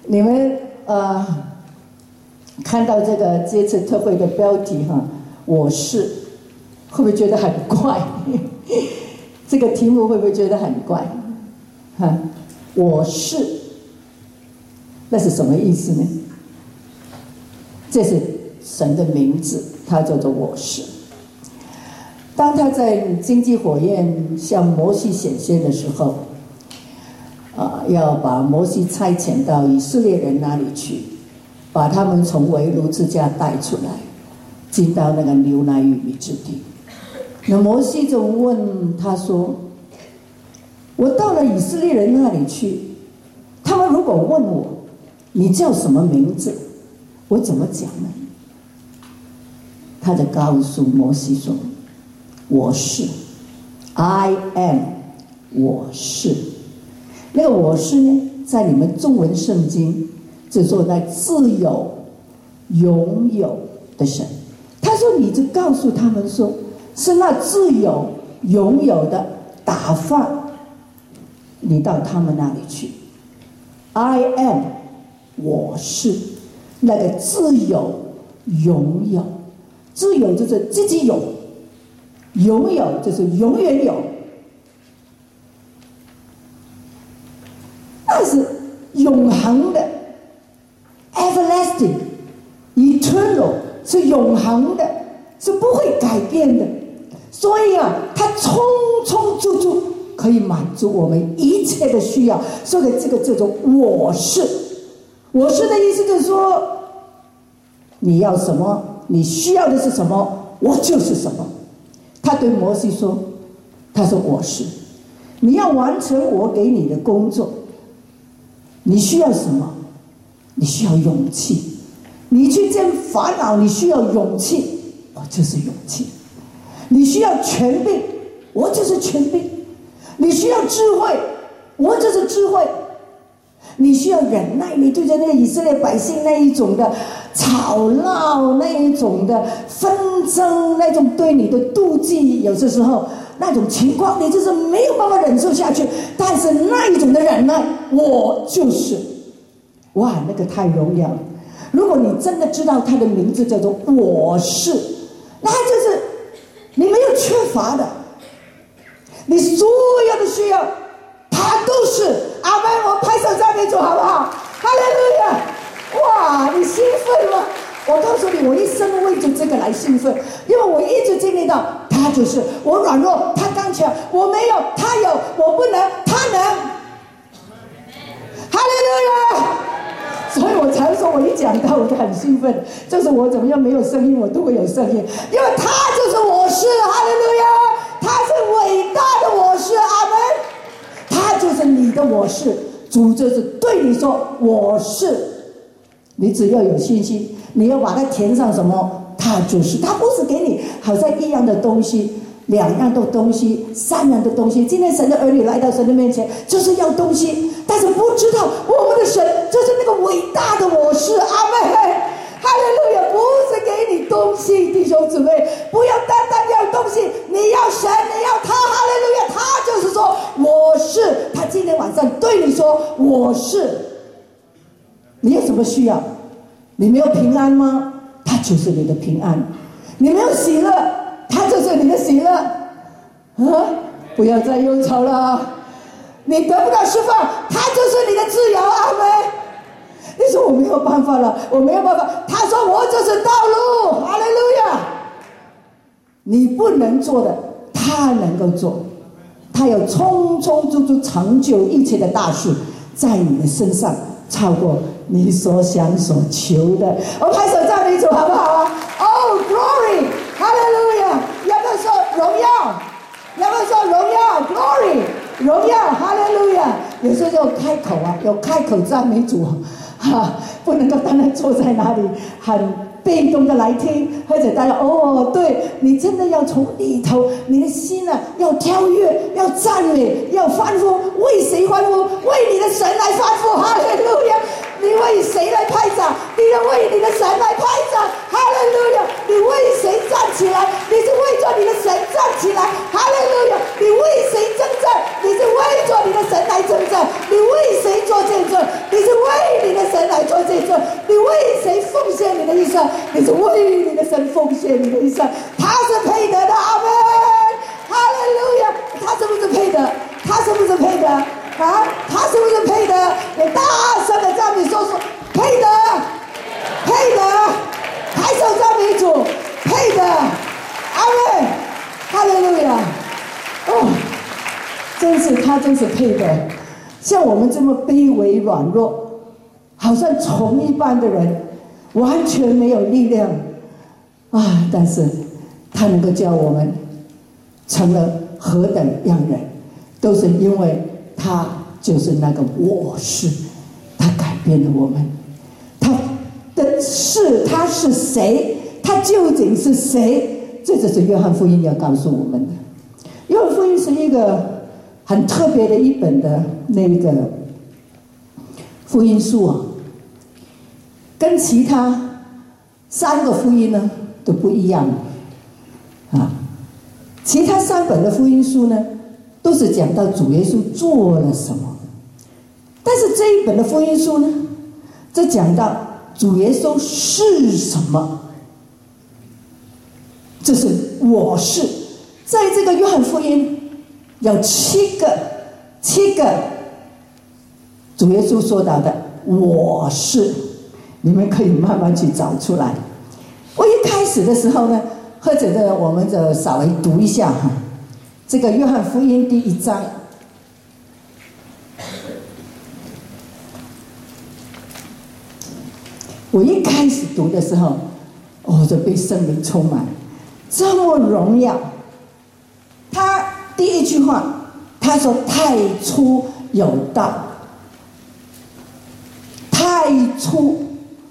你们看到这次特会的标题哈，我是，会不会觉得很怪？这个题目会不会觉得很怪？哈，我是，那是什么意思呢？这是神的名字，它叫做我是。当他在荆棘火焰向摩西显现的时候，要把摩西差遣到以色列人那里去，把他们从为奴之家带出来，进到那个牛奶与蜜之地。那摩西就问他说：“我到了以色列人那里去，他们如果问我，你叫什么名字？我怎么讲呢？”他就告诉摩西说：“我是 ，I am， 我是。”那个我是呢，在你们中文圣经就说那自有、拥有的神。他说你就告诉他们说，是那自有、拥有的打发你到他们那里去。I am， 我是那个自有、拥有。自有就是自己有，拥有就是永远有。那是永恒的 ，everlasting， eternal， 是永恒的，是不会改变的。所以它充充足足可以满足我们一切的需要。所以这个叫做我是。我是的意思就是说，你要什么，你需要的是什么，我就是什么。他对摩西说：“他说我是，你要完成我给你的工作。”你需要什么？你需要勇气。你去见法老，你需要勇气，我就是勇气。你需要权柄，我就是权柄。你需要智慧，我就是智慧。你需要忍耐，你对着那个以色列百姓那一种的吵闹，那一种的纷争，那种对你的妒忌，有些时候那种情况你就是没有办法忍受下去，但是那一种的忍耐，我就是，哇，那个太荣耀了。如果你真的知道他的名字叫做我是，那就是你没有缺乏的，你所有的需要他都是。阿们，我们拍手赞美主好不好？哈利路亚！哇，你兴奋吗？我告诉你，我一生为着这个来兴奋，因为我一直经历到他就是我软弱，他刚强，我没有，他有，我不能，他能。哈利路亚！所以我常说，我一讲到我就很兴奋，就是我怎么样没有声音，我都会有声音，因为他就是我是，哈利路亚！他是伟大的我是，阿们。他就是你的我是，主就是对你说我是。你只要有信心，你要把它填上什么，他就是。他不是给你好像一样的东西，两样的东西，三样的东西。今天神的儿女来到神的面前，就是要东西，但是不知道我们的神就是那个伟大的我是。阿们，哈利路亚！不是给你东西，弟兄姊妹，不要单单要东西，你要神，你要他。哈利路亚！他就是说我是。他今天晚上对你说我是。你有什么需要？你没有平安吗？他就是你的平安。你没有喜乐，他就是你的喜乐。不要再忧愁了。你得不到释放，他就是你的自由。阿们。你说我没有办法了，我没有办法。他说我就是道路。哈利路亚！你不能做的，他能够做。他有充充足足成就一切的大事在你的身上，超过你所想所求的。我们拍手赞美主好不好啊？ Oh glory， 哈利路亚！要不要说荣耀？要不要说荣耀 ？Glory， 荣耀，哈利路亚！有时候就开口有开口赞美主不能够单单坐在那里很被动的来听，或者大家对，你真的要从里头，你的心要跳跃，要赞美，要欢呼。为谁欢呼？为你的神来欢呼。哈利路亚！你为谁来拍掌？你要为你的神来拍掌。哈利路亚！你为谁站起来？你是为着你的神站起来。哈利路亚！你为谁征战？你是为着你的神来征战。你为谁做见证？你是为你的神就是为你的神奉献你的一生，他是配得的，阿门，哈利路亚！他是不是配得？他是不是配得？啊，他是不是配得？你大声的赞美说配得，配得，抬手赞美主，配得，阿门，哈利路亚！哦，他真是配得。像我们这么卑微软弱，好像虫一般的人，完全没有力量啊！但是他能够叫我们成了何等样人，都是因为他就是那个我是，他改变了我们。他是谁？他究竟是谁？这就是约翰福音要告诉我们的。约翰福音是一个很特别的一本的那个福音书啊，跟其他3个福音呢都不一样啊。其他3本的福音书呢，都是讲到主耶稣做了什么，但是这一本的福音书呢，就讲到主耶稣是什么，就是我是。在这个约翰福音有7个主耶稣说到的我是，你们可以慢慢去找出来。我一开始的时候呢，或者呢，我们就稍微读一下哈，这个约翰福音第1章。我一开始读的时候，我就被圣灵充满，这么荣耀。他第一句话，他说：“太初有道。”太初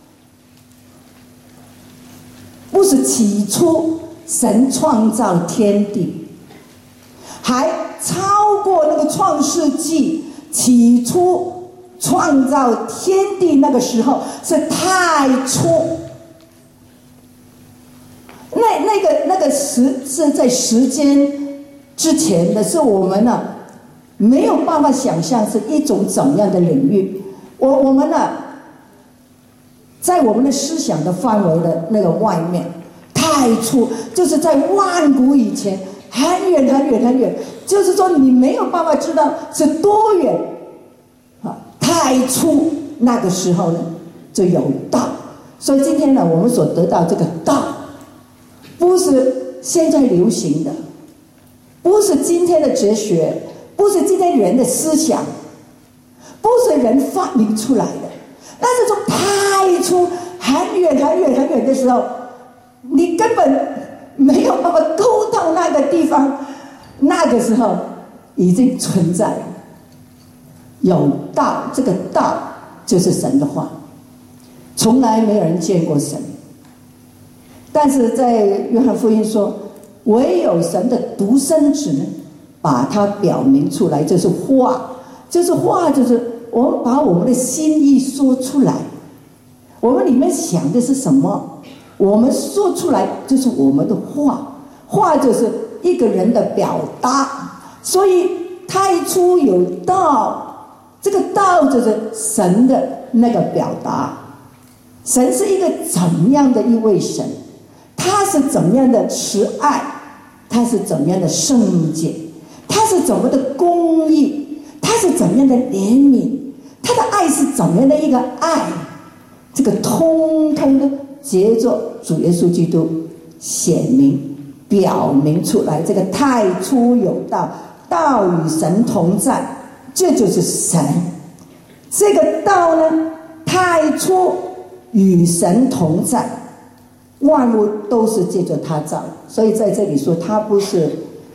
不是起初神创造天地，还超过那个创世纪起初创造天地那个时候是太初。那个是在时间之前的，是我们呢没有办法想象是一种怎样的领域。我们呢，在我们的思想的范围的那个外面，太初就是在万古以前，很远很远很远，就是说你没有办法知道是多远啊。太初那个时候呢，就有道。所以今天呢，我们所得到这个道，不是现在流行的，不是今天的哲学，不是今天人的思想，不是人发明出来的，但是从太初很远很远很远的时候，你根本没有办法沟通那个地方，那个时候已经存在了。有道，这个道就是神的话，从来没有人见过神。但是在约翰福音说，唯有神的独生子呢，把它表明出来，就是话，就是我们把我们的心意说出来，我们里面想的是什么，我们说出来就是我们的话，话就是一个人的表达。所以太初有道，这个道就是神的那个表达。神是一个怎样的一位神？他是怎样的慈爱？他是怎样的圣洁？他是怎么的公义？他是怎样的怜悯？他的爱是怎样的一个爱？这个通通的借着主耶稣基督显明表明出来。这个太初有道，道与神同在，这就是神。这个道呢，太初与神同在，万物都是借着他造的。所以在这里说，他不是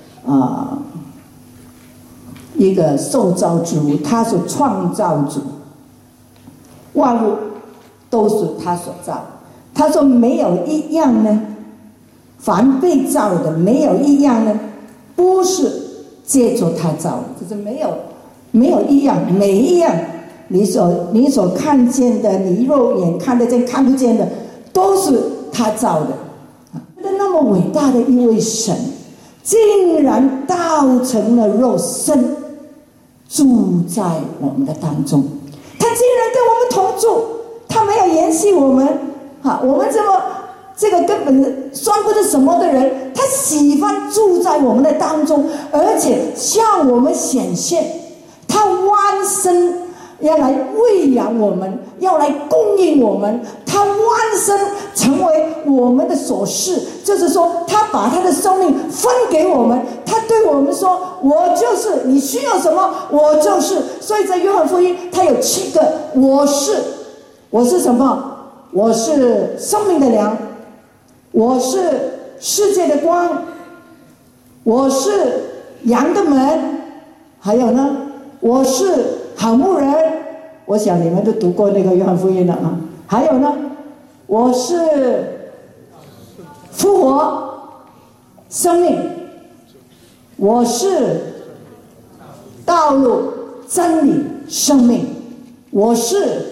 一个受造之物，他是创造主，万物都是他所造。他说没有一样呢，凡被造的没有一样呢，不是借着他造的，就是没有一样，每一样你所看见的，你肉眼看得见看不见的，都是他造的。那么伟大的一位神，竟然道成了肉身，住在我们的当中。他竟然跟我们同住，他没有嫌弃我们，我们这个根本算不得什么的人，他喜欢住在我们的当中，而且向我们显现，他弯身要来喂养我们，要来供应我们，他弯身成为我们的所事，就是说他把他的生命分给我们，他对我们说，我就是你需要什么我就是。所以在约翰福音他有7个我是。我是什么？我是生命的粮，我是世界的光，我是羊的门，还有呢，我是好牧人。我想你们都读过那个约翰福音了啊。还有呢，我是复活生命，我是道路真理生命，我是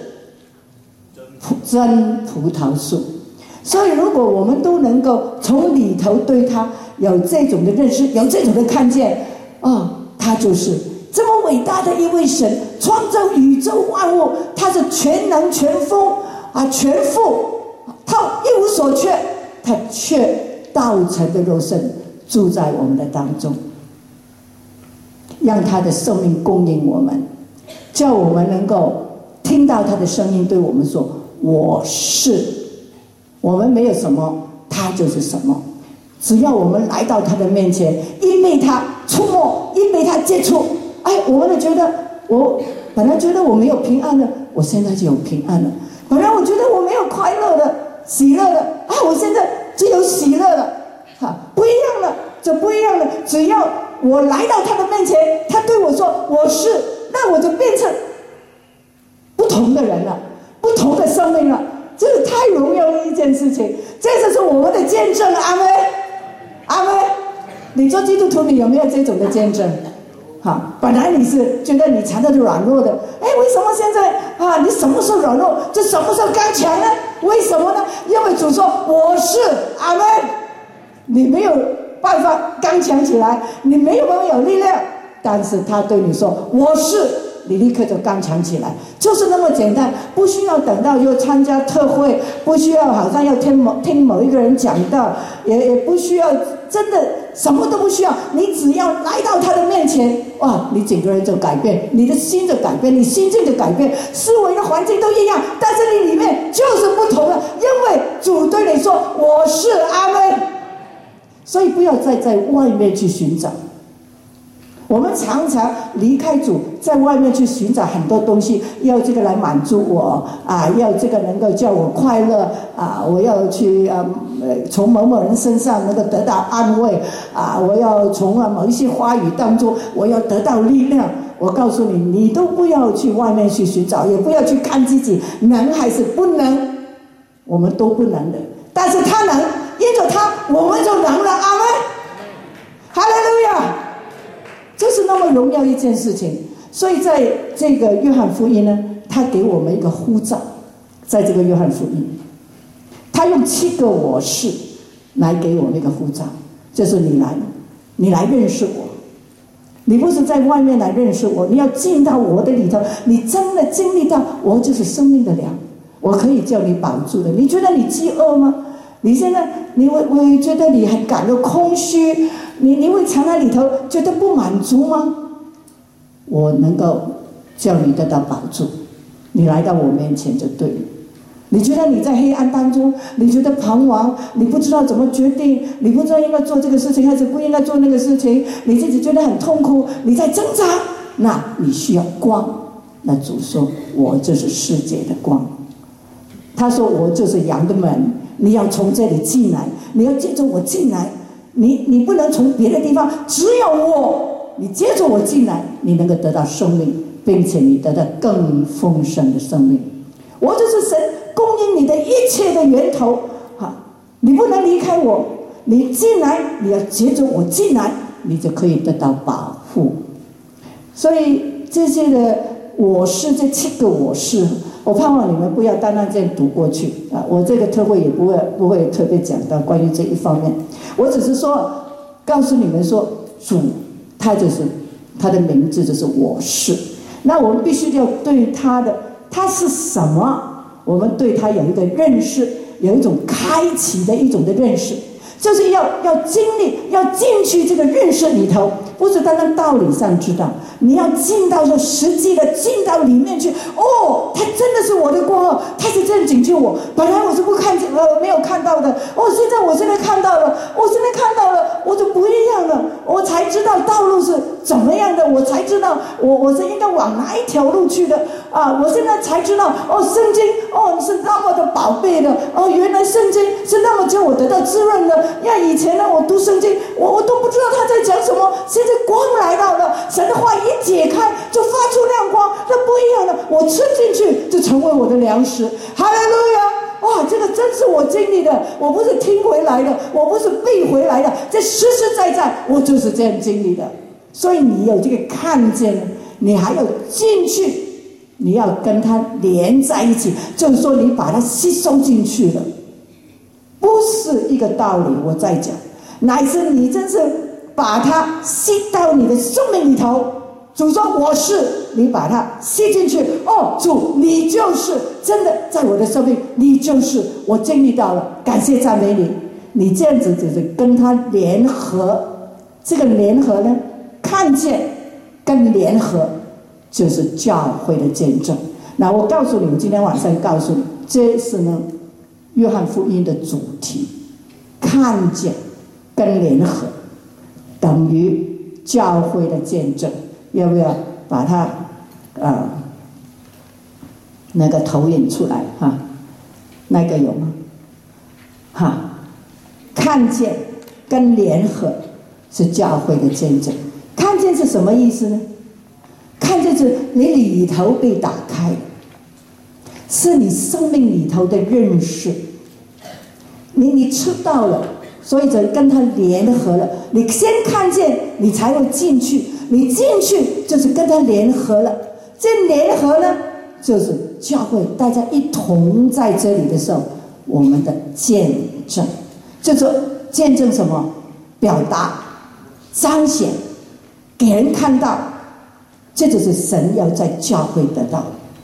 真葡萄树。所以如果我们都能够从里头对他有这种的认识，有这种的看见他就是这么伟大的一位神，创造宇宙万物，他是全能全丰全富，他一无所缺，他却道成的肉身住在我们的当中，让他的生命供应我们，叫我们能够听到他的声音对我们说，我是。我们没有什么，他就是什么。只要我们来到他的面前，一被他触摸，一被他接触，我们就觉得，我本来觉得我没有平安的，我现在就有平安了。本来我觉得我没有快乐的、喜乐的，我现在就有喜乐了。不一样了，就不一样了。只要我来到他的面前，他对我说我是，那我就变成不同的人了，不同的生命了。这是太荣耀的一件事情，这就是我们的见证。阿们，阿们。你做基督徒，你有没有这种的见证？本来你是觉得你常常软弱的，为什么现在你什么时候软弱，就什么时候刚强呢？为什么呢？因为主说我是。阿们。你没有办法刚强起来，你没有办法有力量，但是他对你说我是，你立刻就刚强起来，就是那么简单。不需要等到又参加特会，不需要好像要听某一个人讲道，也不需要，真的什么都不需要。你只要来到他的面前，你整个人就改变，你的心就改变，你心境就改变，思维的环境都一样，但是你里面就是不同了，因为主对你说我是。阿们。所以不要再在外面去寻找。我们常常离开主，在外面去寻找很多东西，要这个来满足我要这个能够叫我快乐我要去从某某人身上能够得到安慰我要从某一些话语当中我要得到力量。我告诉你，你都不要去外面去寻找，也不要去看自己能还是不能，我们都不能的，但是他能，因着他我们就能了。阿们，哈利路亚。这是那么荣耀一件事情。所以在这个约翰福音呢，他给我们一个呼召。在这个约翰福音，他用7个我是来给我们一个呼召，就是你来认识我。你不是在外面来认识我，你要进到我的里头，你真的经历到我就是生命的粮，我可以叫你饱足的。你觉得你饥饿吗？你现在你会觉得你很感到空虚，你会藏在里头觉得不满足吗？我能够叫你得到饱足，你来到我面前就对了。你觉得你在黑暗当中，你觉得彷徨，你不知道怎么决定，你不知道应该做这个事情还是不应该做那个事情，你自己觉得很痛苦，你在挣扎，那你需要光。那主说我就是世界的光，他说我就是羊的门，你要从这里进来，你要接着我进来，你不能从别的地方，只有我，你接着我进来，你能够得到生命，并且你得到更丰盛的生命。我就是神供应你的一切的源头你不能离开我，你进来，你要接着我进来，你就可以得到保护。所以这些的我是，这7个我是，我盼望你们不要单单这样读过去我这个特会也不会特别讲到关于这一方面。我只是说告诉你们说，主他就是他的名字就是我是。那我们必须要对他是什么，我们对他有一个认识， 有一种开启的一种的认识，就是要经历，要进去这个认识里头，不是单单道理上知道，你要进到这实际的进到里面去。哦，他真的是我的光哦，他是这样拯救我，本来我是不看见没有看到的，我现在看到了，我就不一样了，我才知道道路是怎么样的，我才知道我是应该往哪一条路去的啊！我现在才知道哦，圣经哦是那么的宝贝的哦，原来圣经是那么叫我得到滋润的。以前呢，我读圣经，我都不知道他在讲什么，现在光来到了，神的话一解开就发出亮光，那不一样的，我吃进去就成为我的粮食。哈利路亚！哇，这个真是我经历的，我不是听回来的，我不是背回来的，这实实在在我就是这样经历的。所以你有这个看见，你还要进去，你要跟它连在一起，就是说你把它吸收进去了，不是一个道理我在讲，乃是你真是把它吸到你的生命里头。主说我是，你把它吸进去。哦，主你就是真的在我的生命，你就是我经历到了，感谢赞美你。你这样子就是跟他联合，这个联合呢，看见跟联合就是教会的见证。那我告诉你，我今天晚上告诉你，这是呢约翰福音的主题，看见跟联合等于教会的见证。要不要把它那个投影出来哈？那个有吗？哈，看见跟联合是教会的见证。看见是什么意思呢？看见是你里头被打开，是你生命里头的认识，你吃到了，所以就跟他联合了。你先看见，你才会进去。你进去就是跟他联合了，这联合呢，就是教会大家一同在这里的时候，我们的见证，就是见证什么？表达、彰显，给人看到，这就是神要在教会得到的。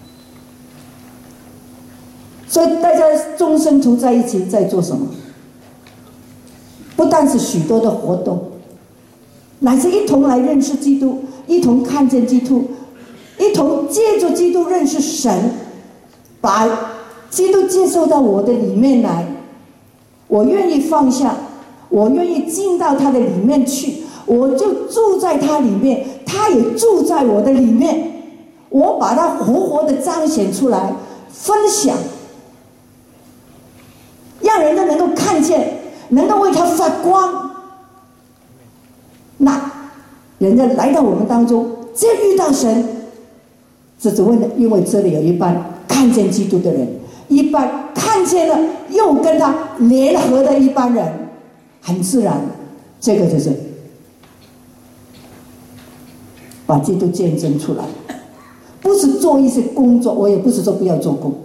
所以大家众圣徒在一起在做什么？不但是许多的活动，乃是一同来认识基督，一同看见基督，一同借助基督认识神，把基督接受到我的里面来，我愿意放下，我愿意进到他的里面去，我就住在他里面，他也住在我的里面，我把它活活的彰显出来，分享，让人家能够看见，能够为他发光。那人家来到我们当中，只要遇到神，这只为了，因为这里有一班看见基督的人，一班看见了又跟他联合的一班人，很自然，这个就是把基督见证出来。不是做一些工作，我也不是说不要做工，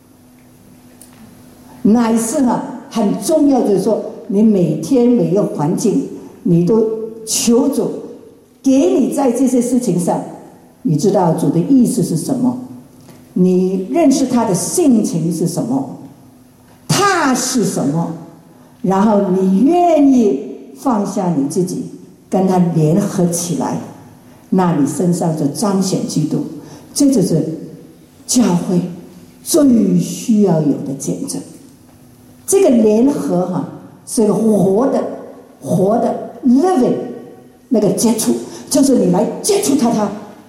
乃是很重要，就是说你每天每个环境，你都求主给你在这些事情上，你知道主的意思是什么，你认识他的性情是什么，他是什么，然后你愿意放下你自己跟他联合起来，那你身上就彰显基督。这就是教会最需要有的见证。这个联合是个活的 living 那个接触，就是你来接触他，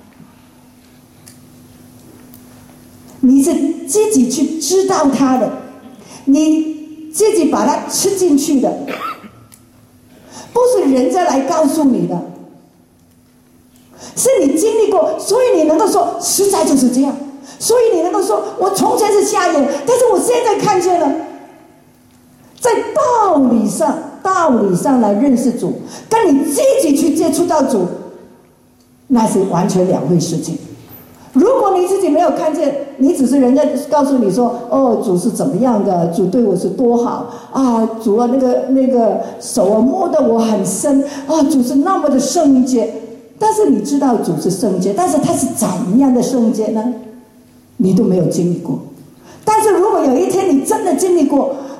你是自己去知道他的，你自己把它吃进去的，不是人家来告诉你的，是你经历过，所以你能够说实在就是这样，所以你能够说我从前是瞎眼，但是我现在看见了。在道理上来认识主，跟你自己去接触到主，那是完全两回事情。如果你自己没有看见，你只是人家告诉你说，哦，主是怎么样的，主对我是多好啊，主啊那个手摸得我很深啊，主是那么的圣洁。但是你知道主是圣洁，但是他是怎样的圣洁呢？你都没有经历过。但是如果有一天你真的经历过，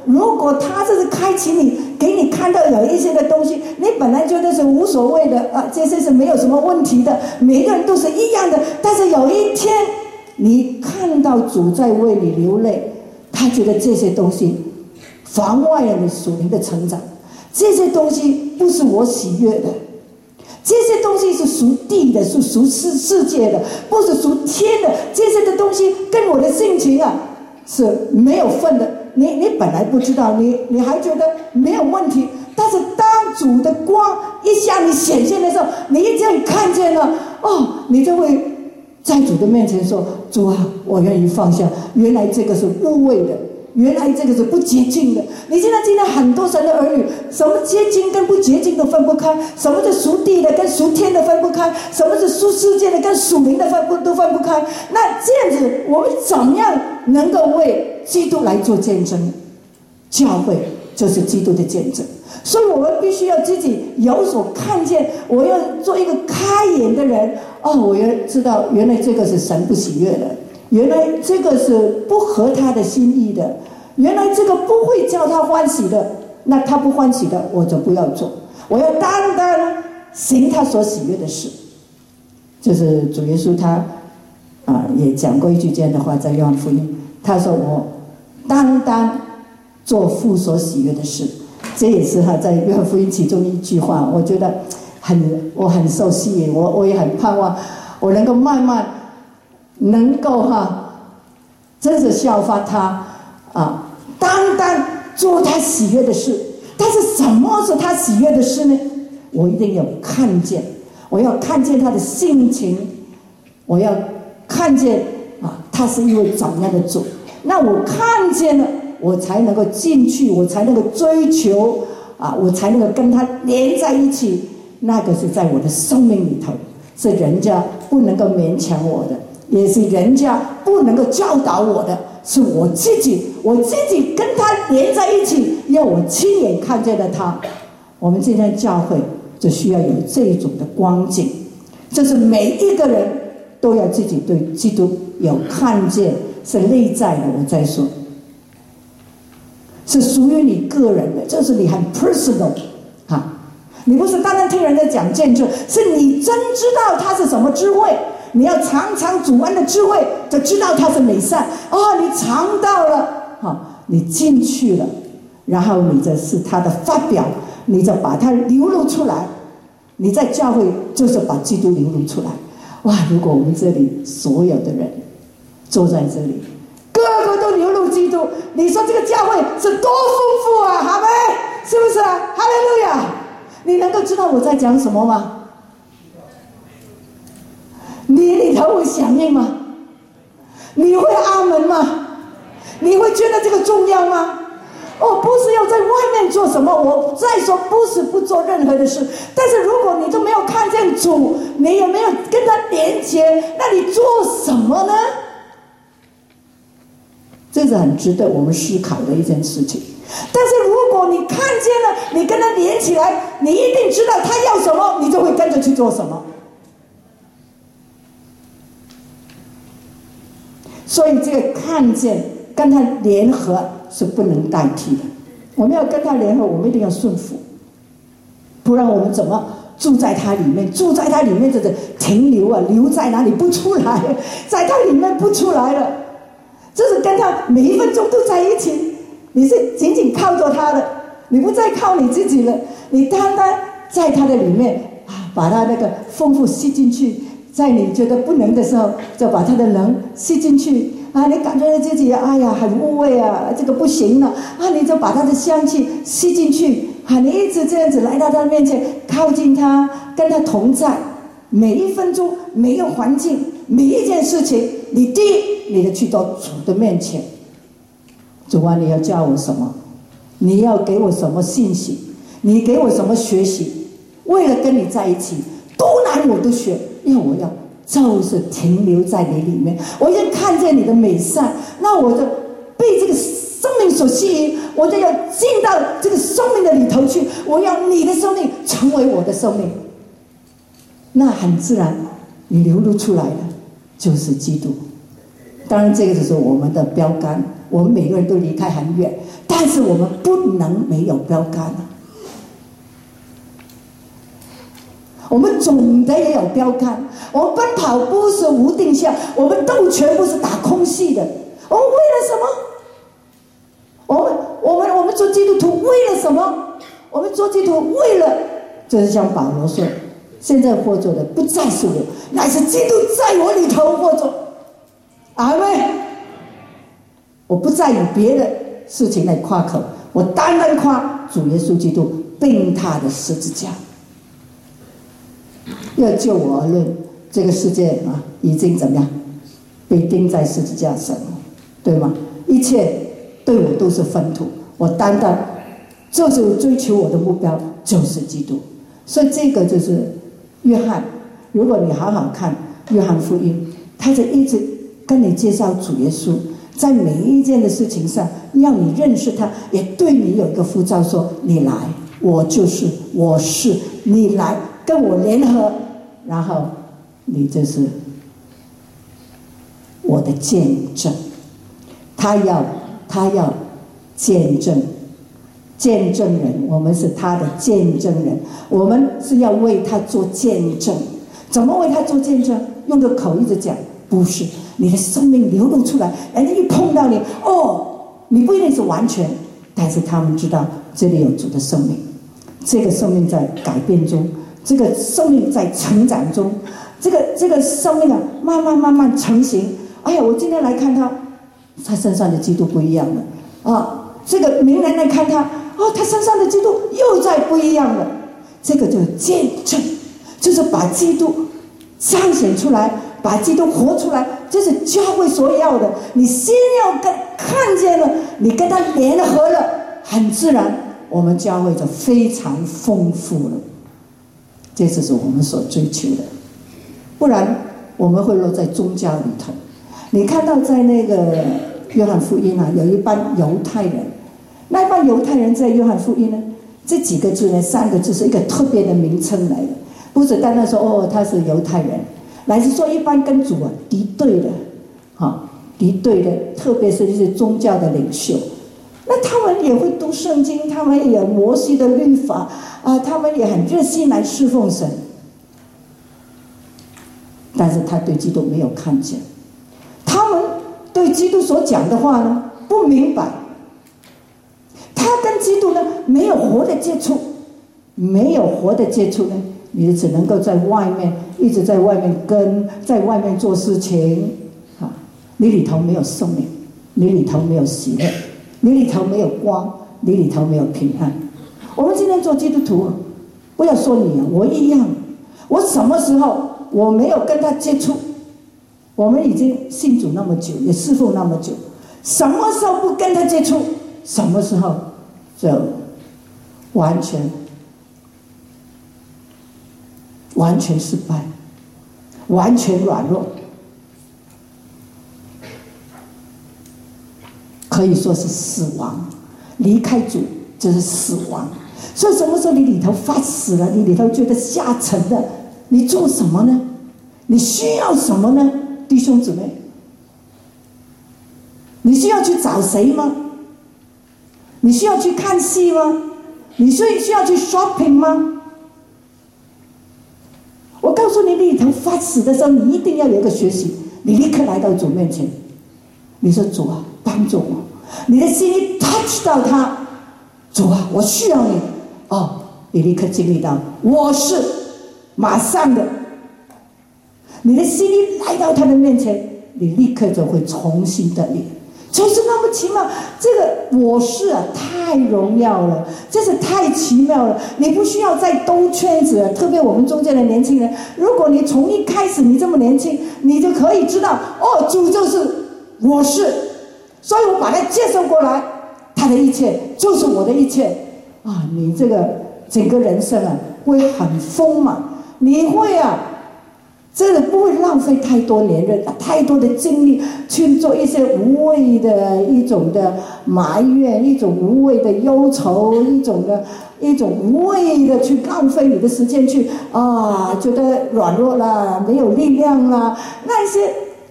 如果他就是开启你，给你看到有一些的东西，你本来觉得是无所谓的啊，这些是没有什么问题的，每个人都是一样的。但是有一天，你看到主在为你流泪，他觉得这些东西妨碍了你属灵的成长，这些东西不是我喜悦的。这些东西是属地的，是属世界的，不是属天的。这些的东西跟我的性情啊是没有份的。你本来不知道，你还觉得没有问题，但是当主的光一向你显现的时候，你一这样看见了，你就会在主的面前说：主啊，我愿意放下。原来这个是污秽的，原来这个是不洁净的。你现在今天很多神的儿女，什么洁净跟不洁净都分不开，什么是属地的跟属天的分不开，什么是属世界的跟属灵的都分不开。那这样子，我们怎么样能够为基督来做见证？教会就是基督的见证，所以我们必须要自己有所看见。我要做一个开眼的人，我要知道原来这个是神不喜悦的，原来这个是不合他的心意的，原来这个不会叫他欢喜的，那他不欢喜的我就不要做，我要单单行他所喜悦的事。就是主耶稣他也讲过一句这样的话，在约翰福音，他说我单单做父所喜悦的事。这也是他在约翰福音其中一句话，我觉得我很受吸引，我也很盼望我能够慢慢能够真是效法他单单做他喜悦的事。但是什么是他喜悦的事呢？我一定要看见，我要看见他的性情，我要看见他是一位怎样的主。那我看见了，我才能够进去，我才能够追求我才能够跟他连在一起。那个是在我的生命里头，是人家不能够勉强我的，也是人家不能够教导我的，是我自己跟他连在一起，要我亲眼看见了他。我们今天教会就需要有这种的光景，就是每一个人都要自己对基督有看见，是内在的。我再说，是属于你个人的，这是你很 personal 你不是单单听人家讲见证，是你真知道他是什么智慧。你要尝尝主恩的智慧，就知道他是美善。你尝到了，你进去了，然后你这是他的发表，你就把它流露出来。你在教会就是把基督流露出来。哇！如果我们这里所有的人坐在这里，个个都流露基督，你说这个教会是多丰富啊！好没？是不是啊？哈利路亚！你能够知道我在讲什么吗？你里头会响应吗？你会阿门吗？你会觉得这个重要吗？不是要在外面做什么，我再说不是不做任何的事，但是如果你都没有看见主，你也没有跟他连接，那你做什么呢？这是很值得我们思考的一件事情。但是如果你看见了，你跟他连起来，你一定知道他要什么，你就会跟着去做什么。所以这个看见跟他联合是不能代替的。我们要跟他联合，我们一定要顺服，不然我们怎么住在他里面？住在他里面就是停留留在哪里不出来，在他里面不出来了，就是跟他每一分钟都在一起。你是紧紧靠着他的，你不再靠你自己了，你单单在他的里面把他那个丰富吸进去，在你觉得不能的时候，就把他的能吸进去你感觉到自己很污秽这个不行了你就把他的香气吸进去你一直这样子来到他面前，靠近他，跟他同在，每一分钟，每一个环境，每一件事情，你的去到主的面前。主啊，你要教我什么？你要给我什么信息？你给我什么学习？为了跟你在一起，多难我都学，因为我要就是停留在你里面，我要看见你的美善，那我就被这个生命所吸引，我就要进到这个生命的里头去，我要你的生命成为我的生命。那很自然，你流露出来的就是基督。当然，这个就是我们的标杆， 我们每个人都离开很远，但是我们不能没有标杆啊。我们总得也有标杆。我们奔跑不是无定向，我们斗拳不是打空气的。我们为了什么？我们做基督徒为了什么？我们做基督徒为了，就是像保罗说，现在活着的不再是我，乃是基督在我里头活着。阿们。我不再以别的事情来夸口，我单单夸主耶稣基督并他的十字架。要就我而论，这个世界已经怎么样？被钉在十字架上了，对吗？一切对我都是粪土，我单单就是追求我的目标就是基督。所以这个就是约翰，如果你好好看约翰福音，他就一直跟你介绍主耶稣，在每一件的事情上让你认识他，也对你有一个呼召说，你来，我就是我是，你来跟我联合，然后你就是我的见证。他要见证人，我们是他的见证人，我们是要为他做见证。怎么为他做见证？用个口一直讲，不是你的生命流露出来，人家一碰到你，你不一定是完全，但是他们知道这里有主的生命，这个生命在改变中，这个生命在成长中，这个生命慢慢成型。哎呀，我今天来看他身上的基督不一样了这个名人来看他身上的基督又在不一样了。这个就是见证，就是把基督彰显出来，把基督活出来，这是教会所要的。你先要看见了，你跟他联合了，很自然我们教会就非常丰富了。这就是我们所追求的，不然我们会落在宗教里头。你看到在那个约翰福音有一班犹太人，那一班犹太人在约翰福音呢，这几个字呢，3个字是一个特别的名称来的，不是单单说他是犹太人，乃是说一般跟主敌对的，敌对的，特别是一些宗教的领袖，那他们也会读圣经，他们也有摩西的律法他们也很热心来侍奉神，但是他对基督没有看见，他们对基督所讲的话呢不明白，他跟基督呢没有活的接触，没有活的接触呢，你只能够在外面一直在外面在外面做事情你里头没有生命，你里头没有喜乐，你里头没有光，你里头没有平安。我们今天做基督徒不要说你我一样，我什么时候我没有跟他接触？我们已经信主那么久，也侍奉那么久，什么时候不跟他接触，什么时候就完全失败，完全软弱，可以说是死亡。离开主就是死亡。所以什么时候你里头发死了，你里头觉得下沉了，你做什么呢？你需要什么呢？弟兄姊妹，你需要去找谁吗？你需要去看戏吗？你需要去 shopping 吗？我告诉你，里头发死的时候，你一定要有一个学习，你立刻来到主面前，你说主帮助我，你的心一 touch 到他，主我需要你你立刻经历到我是马上的，你的心一来到他的面前，你立刻就会重新的力，就是那么奇妙。这个我是太荣耀了，这是太奇妙了。你不需要再兜圈子特别我们中间的年轻人，如果你从一开始你这么年轻，你就可以知道主就是我是，所以我把它接受过来，他的一切就是我的一切你这个整个人生会很丰满，你会真的不会浪费太多年日太多的精力去做一些无谓的一种的埋怨，一种无谓的忧愁，一种无谓的去浪费你的时间去觉得软弱了，没有力量了，那些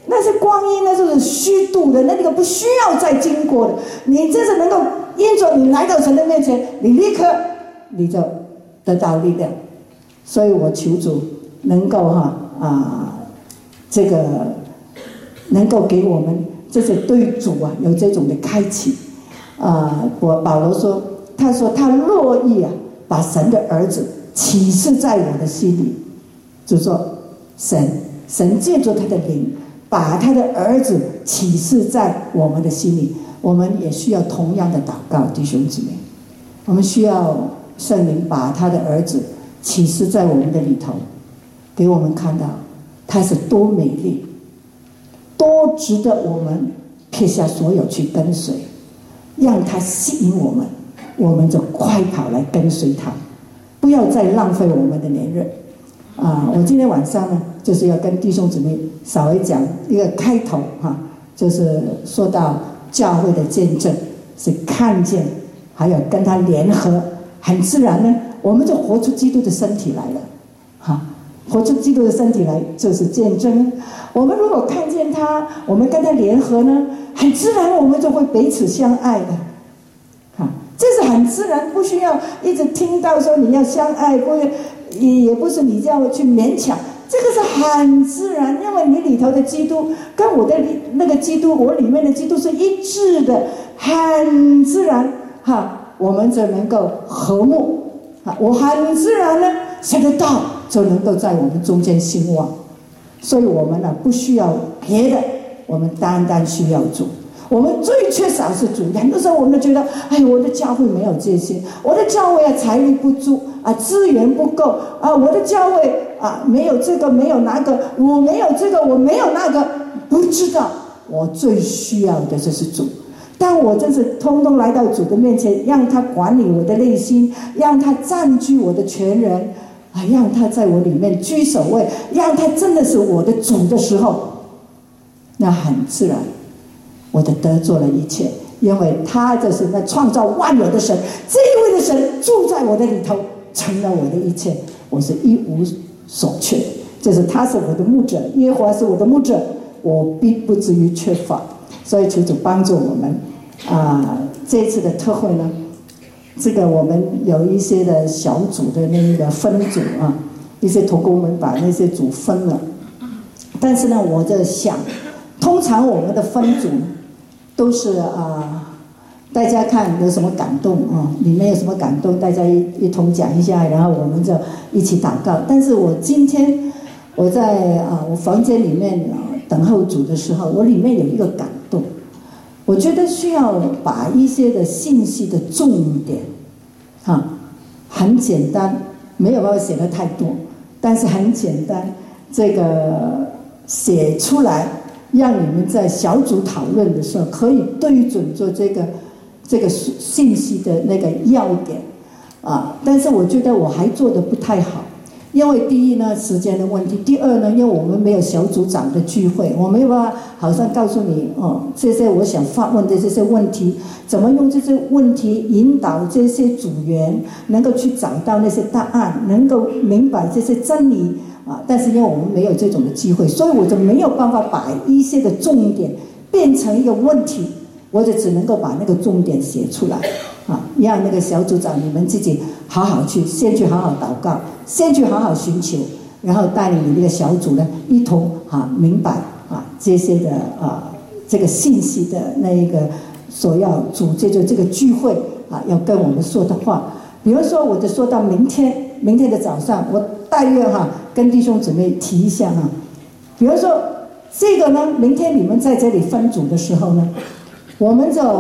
那是光阴，那就是虚度的，那个不需要再经过的。你这是能够因着你来到神的面前，你立刻你就得到力量。所以我求主能够这个能够给我们这些对主有这种的开启保罗说，他说他乐意把神的儿子启示在我的心里，就说神借着他的灵把他的儿子启示在我们的心里。我们也需要同样的祷告，弟兄姊妹，我们需要圣灵把他的儿子启示在我们的里头，给我们看到他是多美丽，多值得我们撇下所有去跟随，让他吸引我们，我们就快跑来跟随他，不要再浪费我们的年日我今天晚上呢，就是要跟弟兄姊妹稍微讲一个开头就是说到教会的见证是看见，还有跟他联合，很自然呢，我们就活出基督的身体来了活出基督的身体来就是见证。我们如果看见他，我们跟他联合呢，很自然我们就会彼此相爱的这是很自然，不需要一直听到说你要相爱，也不是你要去勉强，这个是很自然，因为你里头的基督跟我的那个基督，我里面的基督是一致的，很自然我们就能够和睦我很自然呢，神的道就能够在我们中间兴旺。所以我们不需要别的，我们单单需要主。我们最缺少是主。很多时候我们觉得，我的教会没有这些，我的教会财力不足资源不够我的教会没有这个没有那个，我没有这个我没有那个，不知道我最需要的就是主。当我真是通通来到主的面前，让他管理我的内心，让他占据我的全人让他在我里面居首位，让他真的是我的主的时候，那很自然我就得做了一切，因为他就是那创造万有的神，这一位的神住在我的里头，成了我的一切，我是一无所缺。就是他是我的牧者，耶和华是我的牧者，我必不至于缺乏。所以求主帮助我们这一次的特会呢，这个我们有一些的小组的那个分组一些同工们把那些组分了，但是呢，我在想，通常我们的分组都是大家看有什么感动里面有什么感动，大家一同讲一下，然后我们就一起祷告。但是我今天我在我房间里面等候主的时候，我里面有一个感动，我觉得需要把一些的信息的重点很简单，没有办法写得太多，但是很简单，这个写出来，让你们在小组讨论的时候可以对准做这个信息的那个要点但是我觉得我还做得不太好，因为第一呢时间的问题，第二呢因为我们没有小组长的聚会，我没有办法好像告诉你这些我想发问的这些问题，怎么用这些问题引导这些组员能够去找到那些答案，能够明白这些真理但是因为我们没有这种的机会，所以我就没有办法把一些的重点变成一个问题，我就只能够把那个重点写出来让那个小组长你们自己好好去，先去好好祷告，先去好好寻求，然后带领你那个小组呢一同明白这些的这个信息的那一个所要主借着这个聚会要跟我们说的话。比如说我就说到明天的早上，我大约跟弟兄姊妹提一下比如说这个呢，明天你们在这里分组的时候呢，我们就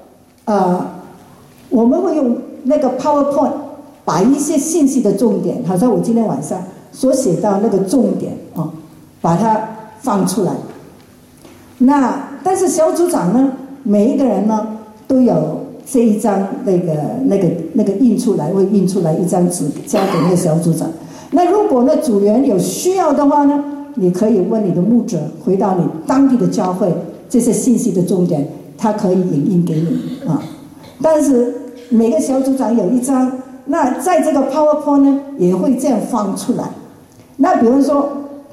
我们会用那个 PowerPoint 把一些信息的重点，好像我今天晚上所写到那个重点把它放出来。那但是小组长呢，每一个人呢都有这一张那个印出来，会印出来一张纸交给那个小组长。那如果那组员有需要的话呢，你可以问你的牧者，回到你当地的教会，这些信息的重点他可以影印给你但是每个小组长有一张，那在这个 PowerPoint 呢也会这样放出来。那比如说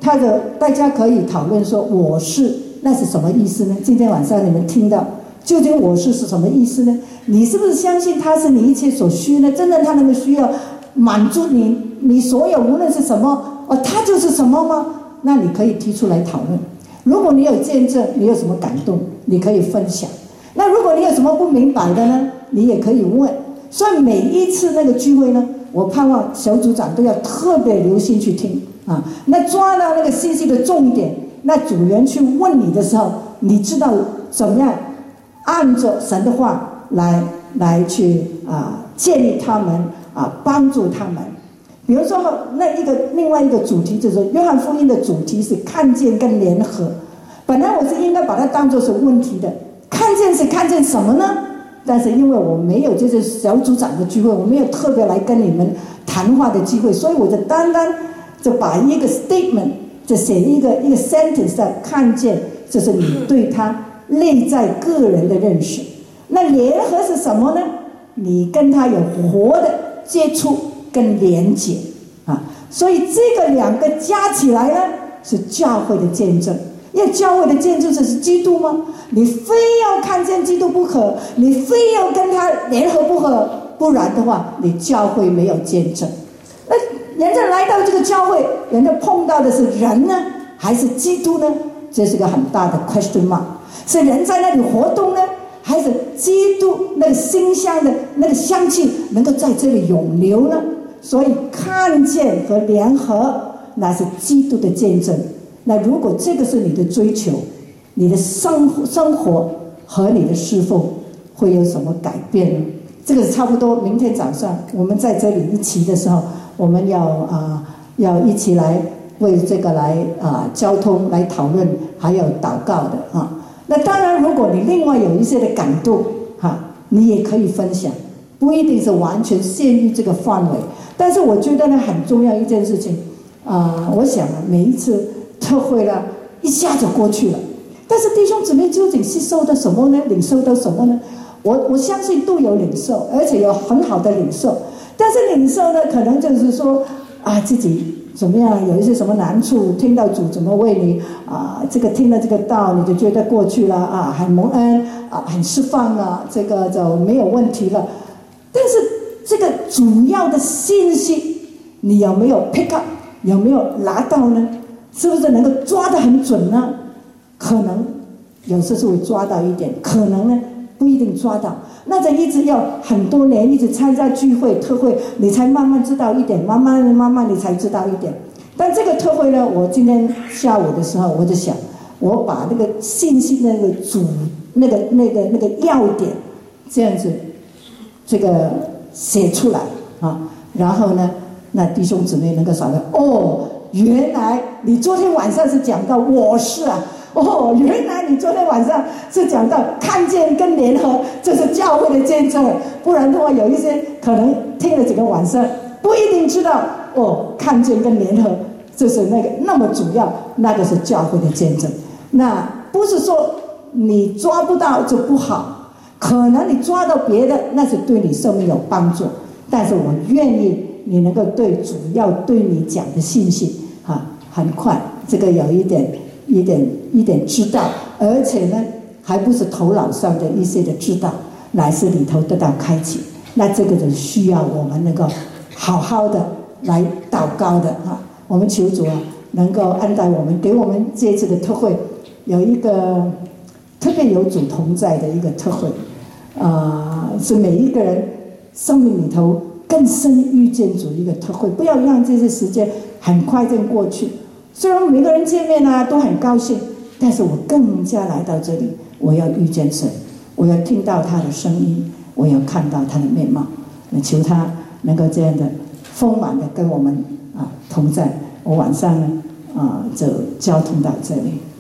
大家可以讨论说我是那是什么意思呢？今天晚上你们听到究竟我是什么意思呢？你是不是相信他是你一切所需呢？真的他能够需要满足你所有无论是什么他就是什么吗？那你可以提出来讨论。如果你有见证，你有什么感动，你可以分享。那如果你有什么不明白的呢，你也可以问。所以每一次那个聚会呢，我盼望小组长都要特别留心去听啊。那抓到那个信息的重点，那组员去问你的时候，你知道怎么样按着神的话来去建议他们帮助他们。比如说另外一个主题就是约翰福音的主题是看见跟联合。本来我是应该把它当作是问题的，看见是看见什么呢？但是因为我没有这些小组长的聚会，我没有特别来跟你们谈话的机会，所以我就单单就把一个 statement 就写一个 sentence 的看见，就是你对他内在个人的认识。那联合是什么呢？你跟他有活的接触跟连结所以这个两个加起来呢，是教会的见证。因为教会的见证是基督吗？你非要看见基督不可，你非要跟他联合不可，不然的话你教会没有见证。那人家来到这个教会，人家碰到的是人呢还是基督呢？这是个很大的 question mark。 是人在那里活动呢，还是基督那个馨香的那个香气能够在这里永留呢？所以看见和联合那是基督的见证。那如果这个是你的追求，你的生活和你的侍奉会有什么改变呢？这个差不多明天早上我们在这里一起的时候，我们要一起来为这个来交通来讨论，还有祷告的那当然如果你另外有一些的感动你也可以分享，不一定是完全限于这个范围。但是我觉得呢很重要一件事情我想每一次特会呢一下就过去了，但是弟兄姊妹究竟吸收到什么呢？领受到什么呢？我相信都有领受，而且有很好的领受。但是领受呢可能就是说自己怎么样有一些什么难处，听到主怎么为你这个听了这个道你就觉得过去了很蒙恩很释放了，这个就没有问题了。但是这个主要的信息你有没有 pick up， 有没有拿到呢？是不是能够抓得很准呢？可能有时是会抓到一点，可能呢不一定抓到。那就一直要很多年一直参加聚会特会，你才慢慢知道一点，慢慢你才知道一点。但这个特会呢，我今天下午的时候我就想，我把那个信息那个那个要点这样子这个写出来然后呢那弟兄姊妹能够晓得原来你昨天晚上是讲到我是原来你昨天晚上是讲到看见跟联合，这是教会的见证。不然的话有一些可能听了几个晚上不一定知道看见跟联合就是那么主要，那个是教会的见证。那不是说你抓不到就不好，可能你抓到别的那是对你生命有帮助，但是我愿意你能够对主要对你讲的信息很快这个有一点知道，而且呢还不是头脑上的一些的知道，乃是里头得到开启。那这个就需要我们能够好好的来祷告的我们求主能够安待我们，给我们这次的特会有一个特别有主同在的一个特会是每一个人生命里头更深遇见主一个特会。不要让这些时间很快就过去。虽然每个人见面都很高兴，但是我更加来到这里，我要遇见神，我要听到他的声音，我要看到他的面貌。求他能够这样的丰满的跟我们同在。我晚上呢就交通到这里。